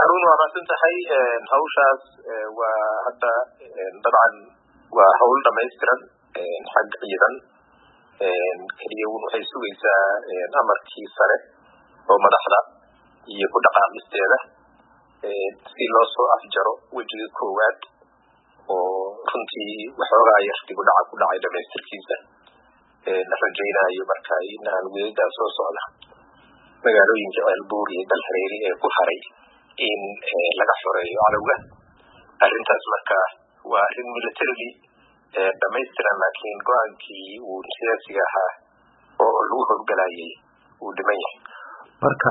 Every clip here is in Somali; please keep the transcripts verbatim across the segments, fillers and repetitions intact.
هارون وابسنت هاي هوشاس وحتى طبعا وحول دميسترا حق أيضا كريون حيث إذا أمر كي سره ومدحنا يكون دقام استيله سيلوسو أفجرو وجه كوات وكنتي وحورا يختي قد عقود عيدا ميستر كيسا نرجينا يبركاي نان ويدا سوسو على مقالو ينجع البوري بالحريري كحري إن لغا حوري عروة أرنتاز مركا وإن ملترلي دميسترا لكن قوانكي ونسياسيها ولوه القلايي ودميه marka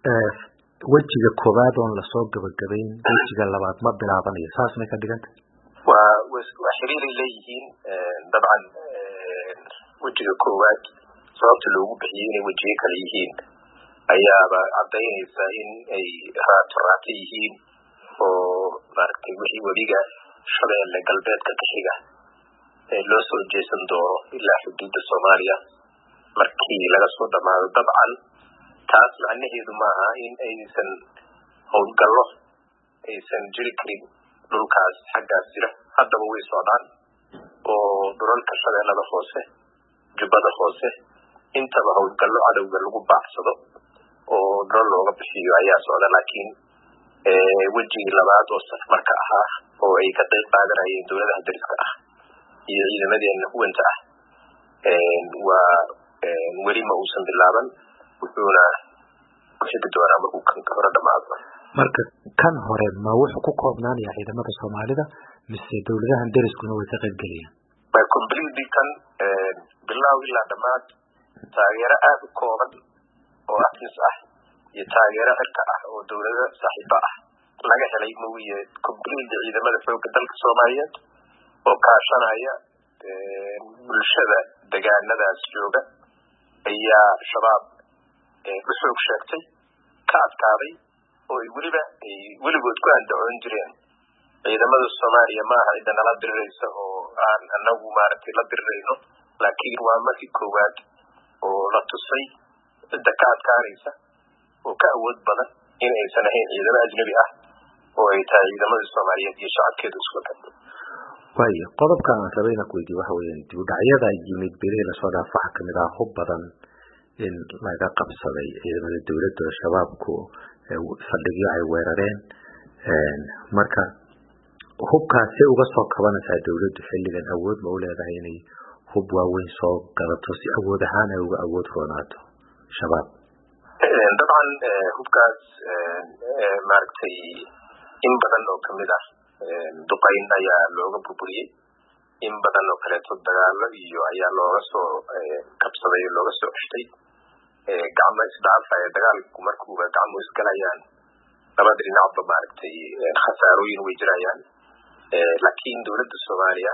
wajiga koobaad oo la soo gabagabeyn wajiga labaad ma bilaabanayo saas ma ka dhiganta waa waa xiriir leeyihiin dabcan wajiga koobaad sababta loogu bixiyay inay wajiga kale yihiin ayaaba cadaynaysa in ay raat yihiin oo markay wixii wadiga shabeelle galbeedka ka xiga ee loo soo jeesan doono ilaa xuduudda Soomaaliya markii laga soo dhamaado dabcan taas macnaheedu maaha in aysan howlgallo aysan jiri karin dhulkaas xaggaas jira haddaba way socdaan oo dhulalka shabeellada hoose jubbada hoose intaba howlgallo cadowga lagu baacsado oo dhul looga bixiyo ayaa socda laakiin wejigii labaad oo safarka ahaa oo ay ka qayb qaadanayeen dowladaha dariska ah iyo ciidamadeena huwanta ah waa weli ma uusan bilaaban wuxuuna xigta doonaa markuu kan hore dhamaado marka kan hore ma wuxuu ku koobnaanayaa ciidamada Soomaalida mise dawladahan dariskuna way ka qayb galayaan by completely kan bilaw ilaa dhamaad taageero aad u kooban oo afnis ah iyo taageero cirka ah oo dawladda saaxiiba ah laga helay mooye completely ciidamada xoogga dalka Soomaaliyeed oo kaashanaya bulshada deegaanadaas jooga ayaa shabaab wuxuu sheegtay ka adkaaday oo waliba waligood ku andacoon jireen ciidamada Soomaaliya ma aha cidna la diriraysa oo aan anagu maartay la dirirayno laakiin waa markii koowaad oo la tusay cidda ka adkaanaysa oo ka awood badan in aysan ahayn ciidamo ajnabi ah oo ay tahay ciidamada Soomaaliyeed iyo shacabkeedu isku dhafan waayo qodobka aan rabayna ku weydiiyo waxa weeyaan dib u dhacyada yimid beerela soo dhaafaha kamid ah hub badan in laga qabsaday ciidamada dawladda shabaabku fadhiyo ay weerareen marka hubkaasi uga soo kabanaysa dawladdu xilligan awood ma u leedahay inay hub waaweyn soo gadato si awood ahaan ay uga awood roonaato shabaab dabcan hubkaas maaragtay in badan oo kamid ah duqayn ayaa looga burburiyey in badan oo kaleeto dagaalo iyo ayaa looga soo kabsaday looga soo xishtay gacmo isdhaafaya dagaalku markuuba gacmo isgalayaan labada dhinacba maaragtay khasaarooyin way jirayaan laakiin dowladda Soomaaliya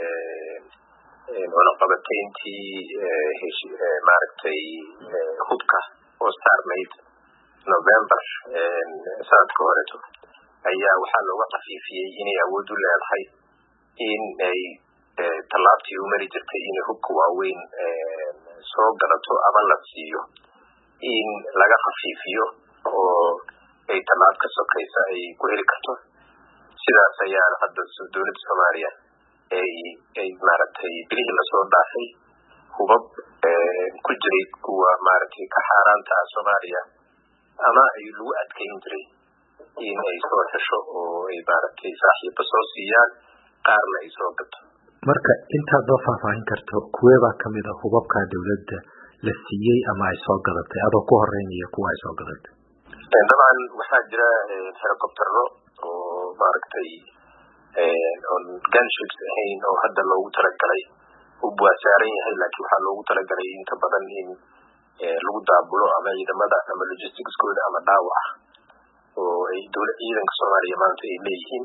wala qabateyntii maaragtay hubka oo saarnayd November sanadka horeeto ayaa waxaa looga qafiifiyey inay awood u leedahay in ay talaabtii u mari jirtay inay hubka waaweyn soo gadato ama la siiyo in laga qafiifiyo oo ay talaab ka sokaysa ay ku heli karto sidaas ayaa hadda dowladda Soomaaliya ay ay maaragtay bilihii lasoo dhaafay hubab ku jiray kuwa maaragtay ka xaaraanta Soomaaliya ama ay lagu adkeyn jiray in ay soo hesho oo ay maaragtay saaxiibo soo siiyaan qaarna ay soo gato marka inta doo faahfaahin karto kuweeba kamid ah hubabka dawladda la siiyay ama ay soo gadatay adoo ku horeynaya kuwa ay soo gadatay dabcan waxaa jira helicoptero oo maaragtay on gunships ahayn oo hadda loogu talagalay hub waa saaran yahay laakiin waxaa loogu talagalay inta badan in lagu daabulo ama ciidamada ama logisticskooda ama dhaawac oo ay dowladda ciidanka Soomaaliya maanta ay leeyihiin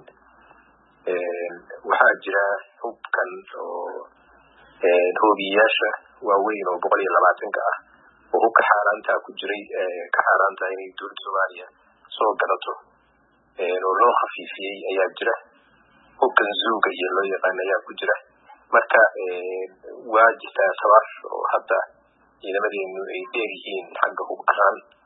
waxaa jira hubkan oo hoobiyaasha waaweyn oo boqol iyo labaatan ah oo hubka xaaraanta ku jiray ka xaaraanta inay dowladda Soomaaliya soo gadato oo loo khafiifiyey ayaa jira hubkan zuuga iyo loo yaqaan ayaa ku jira marka waa jirtaa tabar oo hadda ciidamadeenu ay dheer yihiin xagga hub ahaan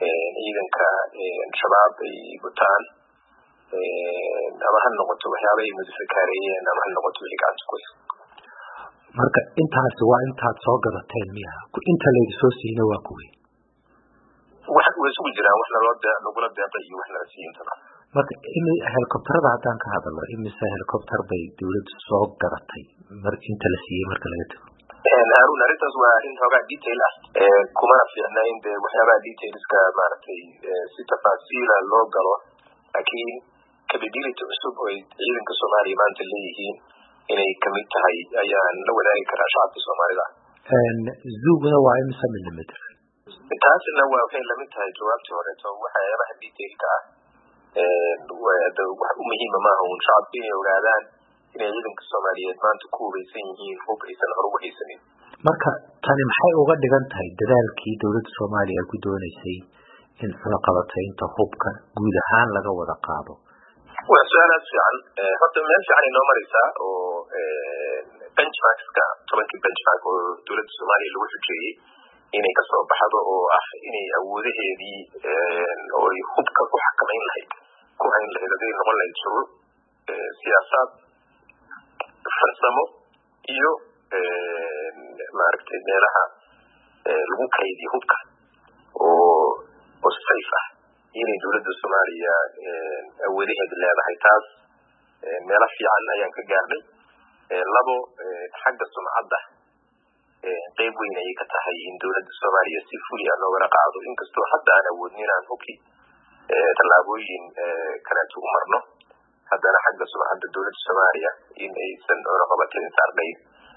ciidanka shabaab ay gutaan ama ha noqoto waxyaaba ay mudafakaareeyeen ama ha noqoto wixii gacanta ku haysa. marka intaasi waa intaad soo gadateen miya inta laydi soo siina waa kuwii wax way isugu jiraan wax naloo nagula deeqay iyo wax nala siiyintaba. marka imi helicopterada haddaan ka hadalno imise helicopter bay dawladdu soo gadatay mar inta la siiyey marka laga tago? Harun, arrintaas waa arrin hoogaa detail ah kumana fiicna in dee waxyaabaha detailska maaragtay si tafaasiila loo galo, laakiin capability cusub oo ciidanka Soomaaliya maanta leeyihiin inay kamid tahay ayaan la wadaagi karaa shacabka Soomaalida. Zooguna waa imisa millimeter? taasina waa waxay lamid tahay jawaabtii horeeto waxyaabaha detailka ah wax u muhiima maaha un shacabka inay ogaadaan inay ciidanka Soomaaliyeed maanta ku hubaysan yihiin hub aysan hore ugu haysanin. marka tani maxay uga dhigan tahay dadaalkii dawladda Soomaaliya ay ku doonaysay in cunaqabataynta hubka guud ahaan laga wada qaado? waa su'aal aad fiican. horta meel fiican inoo maraysaa oo benchmarkska tobankii benchmark oo dawladda Soomaaliya lagu xujeeyey inay kasoo baxdo oo ah inay awoodaheedii oo ay hubka ku xakamayn lahayd ku hayn lahayd haday noqon lahayd shuruuc siyaasaad farsamo iyo maaragtay meelaha lagu kaydiyo hubka oo oo safe ah inay dawladda Soomaaliya awoodaheeda leedahay. taas meelo fiican ayaan ka gaarnay. labo xagga sumcadda qayb weyn ayay ka tahay in dawladda Soomaaliya si fuli ah loo wada qaado, inkastoo hadda aan awoodnin inaan hubkii tallaabooyin kaleeto u marno, haddana xagga sumcadda dawladda Soomaaliya in aysan cunaqabatayn saarnayn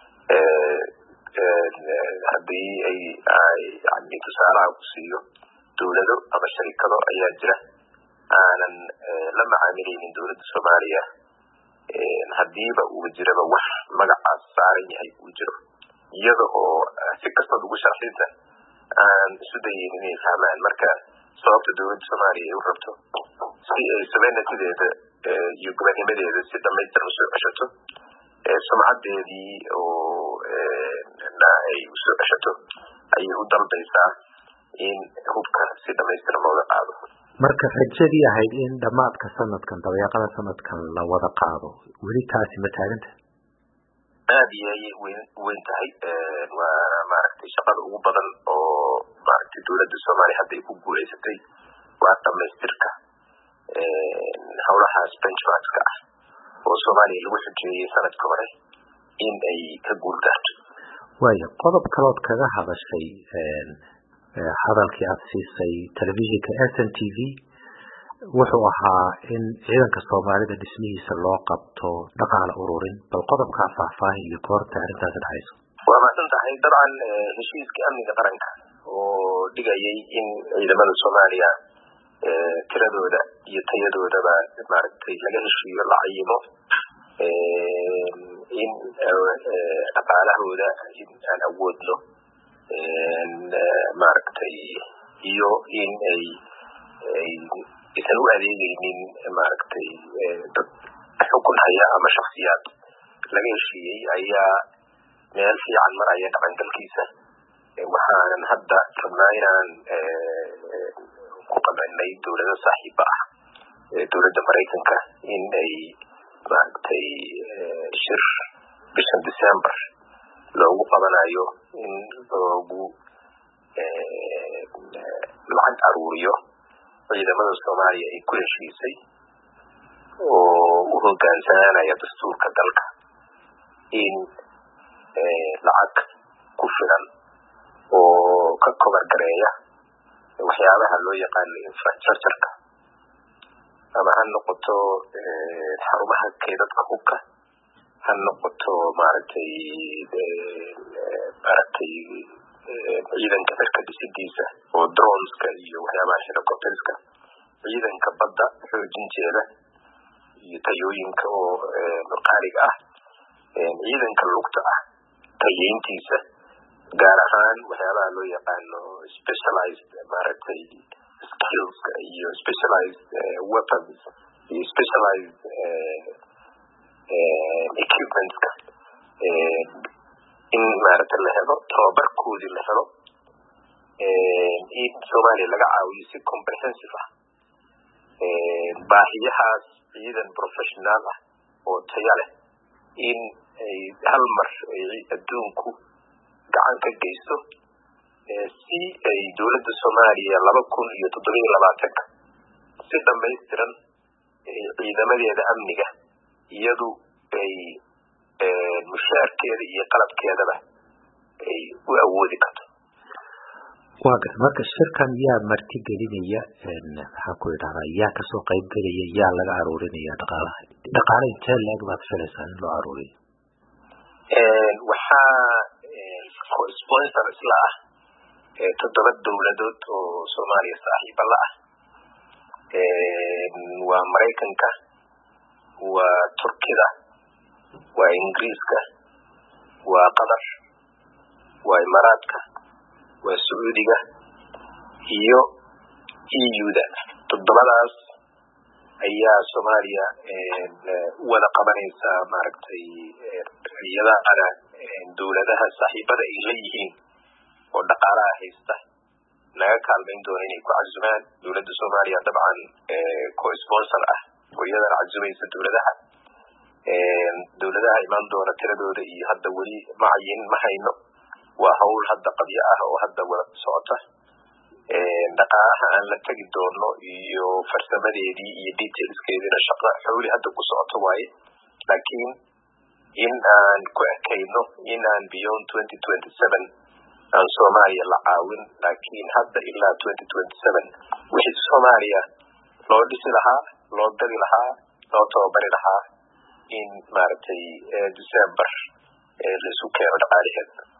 haddii ay yani tusaalaha ku siiyo dawlado ama sharikado ayaa jira aanan la macaamilaynin dawladda Soomaaliya haddiiba uu jiraba wax magacaas saaran yahay uu jiro, iyada oo si kastoo ugu sharxinta aan isu dayin inay fahmaan. marka sababta dawladda Soomaaliya ay u rabto si ay sovereignty-deeda iyo gobonnimadeeda si dhamaystiran usoo ceshato, sumcadeedii oo na ay usoo ceshato ayay u dalbaysaa in hubka si dhamaystiran looga qaado. marka rajadii ahayd in dhamaadka sanadkan dabayaaqada sanadkan la wada qaado weli taasi ma taaganta? aad iyo ayay weyn tahay. waa maaragtay shaqada ugu badan oo maaragtay dawladda Soomaaliya hadda ay ku guulaysatay waa dhamaystirka howlahaas benchmarkska ah oo Soomaaliya lagu xujeeyey sanadka hore in ay ka guulgaarto. waayo qodob kalood kaga hadashay hadalkii aad siisay telefishinka S N T V wuxuu ahaa in ciidanka Soomaalida dhismihiisa loo qabto dhaqaale ururin, bal qodobkaa faahfaahin iyo goorta arrintaasi dhacayso. waa mahadsan tahay. dabcan heshiiskii amniga qaranka oo dhigayay in ciidamada Soomaaliya tiradooda iyo tayadoodaba maaragtay laga heshiiyo la cayimo, in dhaqaalahooda in aan awoodno maaragtay iyo in ay aysan u adeegaynin maaragtay dad xukun haya ama shaksiyaad laga heshiiyey ayaa meel fiican maraya dhaqangalkiisa. waxaanan hadda rabnaa inaan ku qabanay dawlado saaxiiba ah dawladda Maraykanka in ay maaragtay shir bishan December loogu qabanayo in loogu lacag aruuriyo ciidamada Soomaaliya ay ku heshiisay oo u hoggaansanaya dastuurka dalka in lacag ku filan oo ka kobar gareeya waxyaabaha loo yaqaano infrastructureka ama ha noqoto xarumaha keydadka hubka, ha noqoto maaragtay maaragtay ciidanka cirka dhisidiisa oo droneska iyo waxyaabaha helicopterska, ciidanka badda xoojinteeda iyo tayooyinka oo qaaliga ah, ciidanka lugta ah tayeyntiisa, gaar ahaan waxyaabaha loo yaqaano specialized maaragtay skills iyo specialized weapons iyo specialized equipmentska in maaragtay la helo tababarkoodii la helo in Soomaaliya laga caawiyo si comprehensive ah baahiyahaas ciidan professional ah oo tayo leh in ay hal mar adduunku gacan ka geysto si ay dowladda Soomaaliya laba kun iyo toddoba iyo labaatan si dhammaystiran ciidamadeeda amniga iyadu ay mushaarkeeda iyo qalabkeedaba ay u awoodi karto. waa garta marka shirkan yaa marti gelinaya maxaa ku idhahdaa yaa kasoo qayb gelaya yaa laga aruurinaya dhaqaalaha dhaqaale intee leeg baad filaysaa in loo aruuriyo? waxaa sponsor isla ah toddoba dowladood oo Soomaaliya saaxiibo la ah waa Maraykanka, waa Turkida, waa Ingiriiska, waa Qatar, waa Imaaraadka, waa Sacuudiga iyo E U-da. toddobadaas ayaa Soomaaliya wada qabanaysa maaragtay iyadana dowladaha saaxiibada ay leeyihiin oo dhaqaalaha haysta laga kaalmayn doono inay ku casumaan dowladda Soomaaliya dabcan co-sponsor ah oo iyadana casumaysa dowladaha dowladaha imaan doona tiradooda iyo hadda weli macayin ma hayno. waa hawl hadda qadiyo ah oo hadda wada socota dhaqaalaha aan la tegi doono iyo farsamadeedii iyo detailskeedina shaqo xawli hadda ku socoto waaye laakiin in aan ku ekayno in aan beyond twenty twenty-seven aan Soomaaliya la caawin laakiin hadda ilaa twenty twenty-seven wixii Soomaaliya loo dhisi lahaa loo dari lahaa loo tababari lahaa in maaragtay December la isu keeno dhaqaalaheeda.